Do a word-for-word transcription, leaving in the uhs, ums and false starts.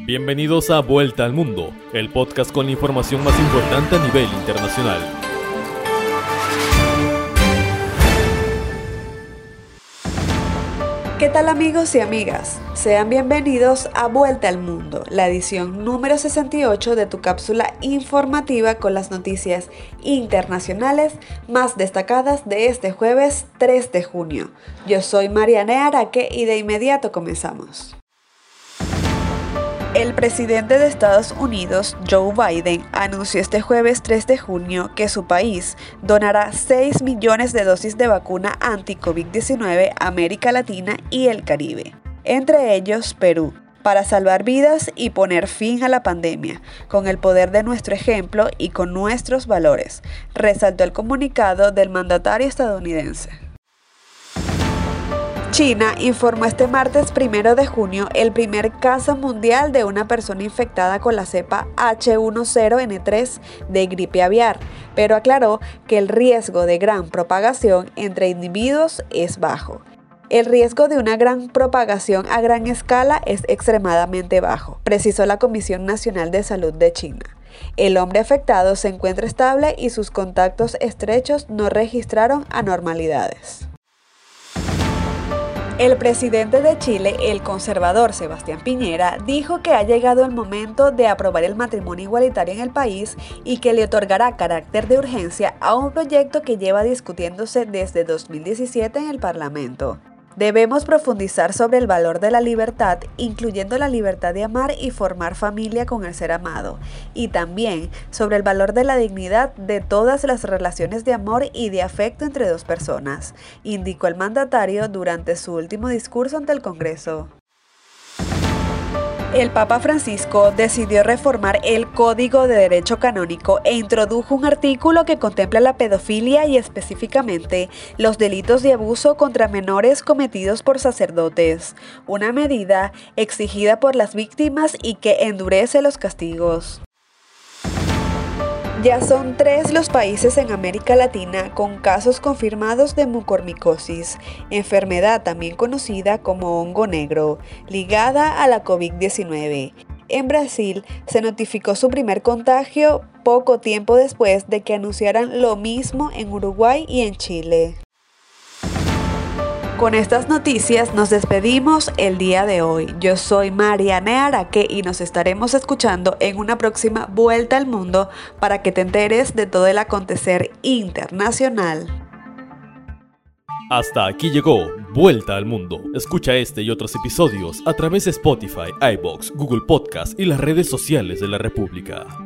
Bienvenidos a Vuelta al Mundo, el podcast con la información más importante a nivel internacional. ¿Qué tal amigos y amigas? Sean bienvenidos a Vuelta al Mundo, la edición número sesenta y ocho de tu cápsula informativa con las noticias internacionales más destacadas de este jueves tres de junio. Yo soy Mariana Araque y de inmediato comenzamos. El presidente de Estados Unidos, Joe Biden, anunció este jueves tres de junio que su país donará seis millones de dosis de vacuna anti-COVID diecinueve a América Latina y el Caribe, entre ellos Perú, para salvar vidas y poner fin a la pandemia, con el poder de nuestro ejemplo y con nuestros valores, resaltó el comunicado del mandatario estadounidense. China informó este martes primero de junio el primer caso mundial de una persona infectada con la cepa H uno cero N tres de gripe aviar, pero aclaró que el riesgo de gran propagación entre individuos es bajo. El riesgo de una gran propagación a gran escala es extremadamente bajo, precisó la Comisión Nacional de Salud de China. El hombre afectado se encuentra estable y sus contactos estrechos no registraron anormalidades. El presidente de Chile, el conservador Sebastián Piñera, dijo que ha llegado el momento de aprobar el matrimonio igualitario en el país y que le otorgará carácter de urgencia a un proyecto que lleva discutiéndose desde dos mil diecisiete en el Parlamento. Debemos profundizar sobre el valor de la libertad, incluyendo la libertad de amar y formar familia con el ser amado, y también sobre el valor de la dignidad de todas las relaciones de amor y de afecto entre dos personas, indicó el mandatario durante su último discurso ante el Congreso. El Papa Francisco decidió reformar el Código de Derecho Canónico e introdujo un artículo que contempla la pedofilia y específicamente los delitos de abuso contra menores cometidos por sacerdotes, una medida exigida por las víctimas y que endurece los castigos. Ya son tres los países en América Latina con casos confirmados de mucormicosis, enfermedad también conocida como hongo negro, ligada a la COVID diecinueve. En Brasil se notificó su primer contagio poco tiempo después de que anunciaran lo mismo en Uruguay y en Chile. Con estas noticias nos despedimos el día de hoy. Yo soy Mariana Araque y nos estaremos escuchando en una próxima Vuelta al Mundo para que te enteres de todo el acontecer internacional. Hasta aquí llegó Vuelta al Mundo. Escucha este y otros episodios a través de Spotify, iVoox, Google Podcast y las redes sociales de la República.